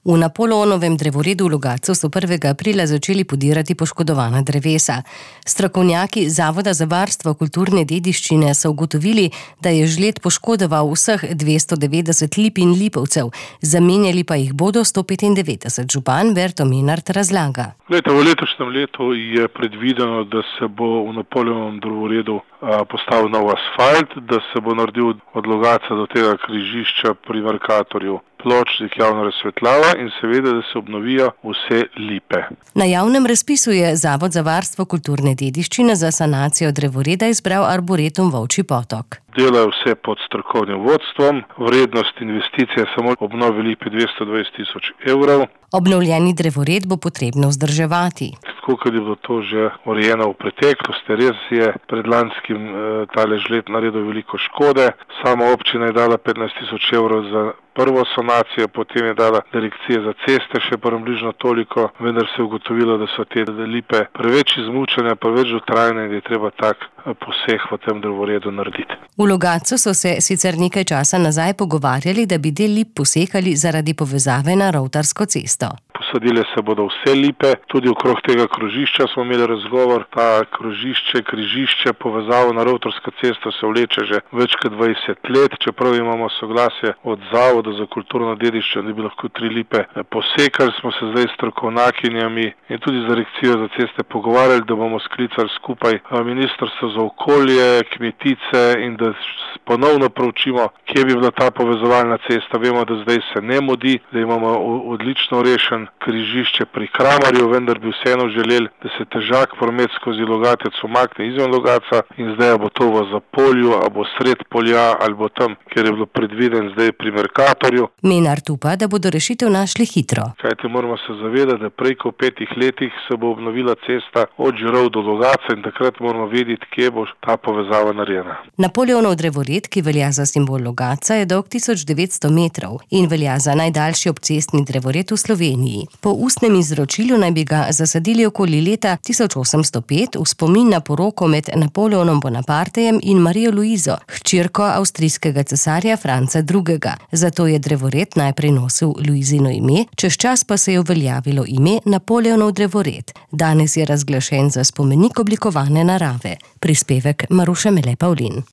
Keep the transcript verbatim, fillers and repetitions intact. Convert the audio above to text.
V Napoleonovem drevoredu v Logatcu so prvega aprila začeli podirati poškodovana drevesa. Strokovnjaki Zavoda za varstvo kulturne dediščine so ugotovili, da je žled poškodoval vseh dvesto devetdeset lip in lipovcev, zamenjali pa jih bodo sto petindevetdeset. Župan Berto Menart razlaga. Leta, v letošnjem letu je predvideno, da se bo v Napoleonovem drevoredu postavil nov asfalt, da se bo naredil od Logatca do tega križišča pri Mercatorju pločnik, javna razsvetljava in seveda, da se obnovijo vse lipe. Na javnem razpisu je Zavod za varstvo kulturne dediščine za sanacijo drevoreda izbral arboretum Volčji potok. Delajo vse pod strokovnim vodstvom, vrednost investicije samo obnovi lipe dvesto dvajset tisoč evrov. Obnovljeni drevored bo potrebno vzdrževati. Tako, kot je bilo to že urejeno v preteklosti, res je predlanskim eh, tale žled naredil veliko škode. Sama občina je dala petnajst tisoč evrov za prvo sanacijo, potem je dala direkcija za ceste še približno toliko, vendar se je ugotovilo, da so te lipe preveč izmučene, preveč dotrajne in da je treba tak poseg v tem drevoredu narediti. V Logatcu so se sicer nekaj časa nazaj pogovarjali, da bi del lip posekali zaradi povezave na Rovtarsko cesto. Posadile se bodo vse lipe, tudi okrog tega krožišča smo imeli razgovor. Ta krožišče, križišče, povezavo na Rovtarsko cesto se vleče že več kot dvajset let, čeprav imamo soglasje od Zavoda za kulturno dediščino, da bi lahko tri lipe posekali. Smo se zdaj s strokovnjakinjami in tudi z direkcijo za ceste pogovarjali, da bomo sklicali skupaj Ministrstvo za okolje, kmetice in da ponovno proučimo, kje bi bila ta povezovalna cesta. Vemo, da zdaj se ne mudi, da imamo odlično rešen križišče pri Kramarju, vendar bi vseeno želeli, da se težak promet skozi Logatec umakne izven Logatca in zdaj bo to v Zapolju, ali bo sred polja, ali bo tam, kjer je bilo predviden zdaj pri Mercatorju. Menart upa, da bodo rešitev našli hitro. Kajti moramo se zavedati, da prej kot v petih letih se bo obnovila cesta od Žirov do Logatca in takrat moramo vedeti, kje bo ta povezava narejena. Napoleonov drevored, ki velja za simbol Logatca, je dolg tisoč devetsto metrov in velja za najdaljši obcestni drevored v Sloveniji. Po ustnem izročilu naj bi ga zasadili okoli leta tisoč osemsto pet v spomin na poroko med Napoleonom Bonapartejem in Marijo Luizo, hčerko avstrijskega cesarja Franca drugega. Zato je drevored najprej nosil Luizino ime, čez čas pa se je uveljavilo ime Napoleonov drevored. Danes je razglašen za spomenik oblikovane narave. Prispevek Maruše Mele Pavlin.